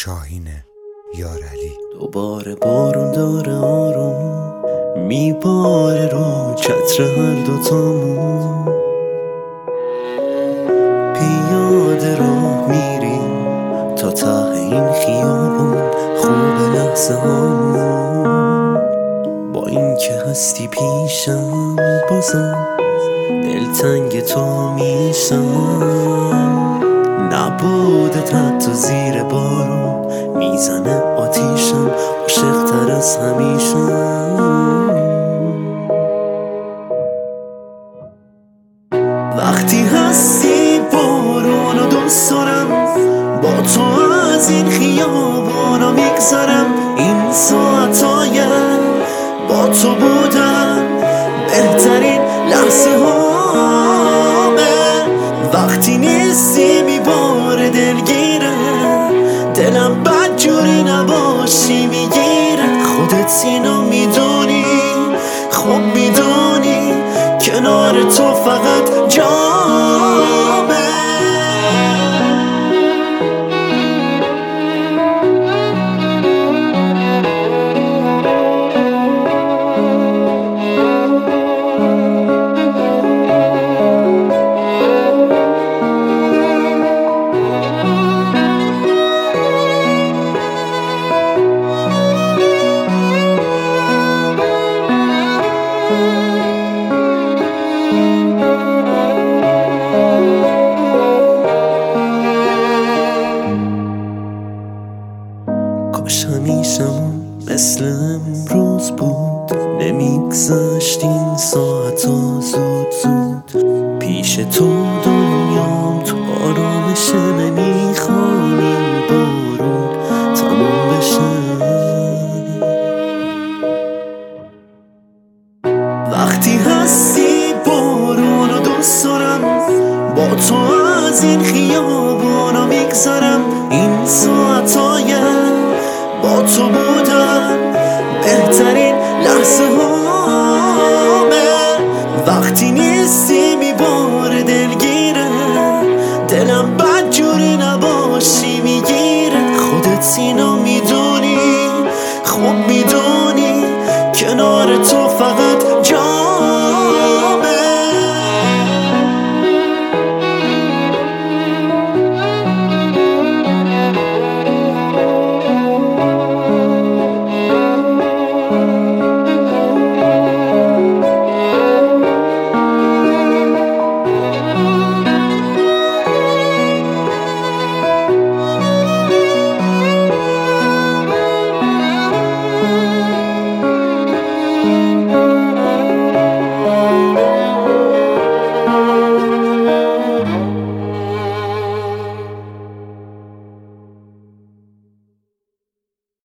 شاهین یارعلی. دوباره بارون داره آروم میباره رو چتر هر دوتامون، پیاده راه میریم تا ته این خیابون، خوب لحظه هامون. با این که هستی پیشم بازم دلتنگ تو میشم، نبودت حتی زیر بارون میزنه آتیشم، عاشق‌تر از همیشه. وقتی هستی بارونو دوست دارم، با تو از این خیابانا میگذرم، این ساعتایم با تو بودم بهترین لحظه هامه. وقتی نیستی میباره دلگیره، دلم بدجوری نباشی میگیره. خودت اینو میدونی، خب میدونی کنار تو فقط جامه. کاش همیشمون مثل امروز بود، نمیگذشت این ساعتا زود زود. پیش تو دنیام تو آرامشه، نمیخوام این بارون تموم بشه. وقتی هستی بارونو دوست دارم، با تو از این خیابانا میگذرم، این ساعتایم با تو بودم بهترین لحظه هامه. وقتی نیستی میباره دلگیره، دلم بدجوری نباشی میگیره. خودت اینو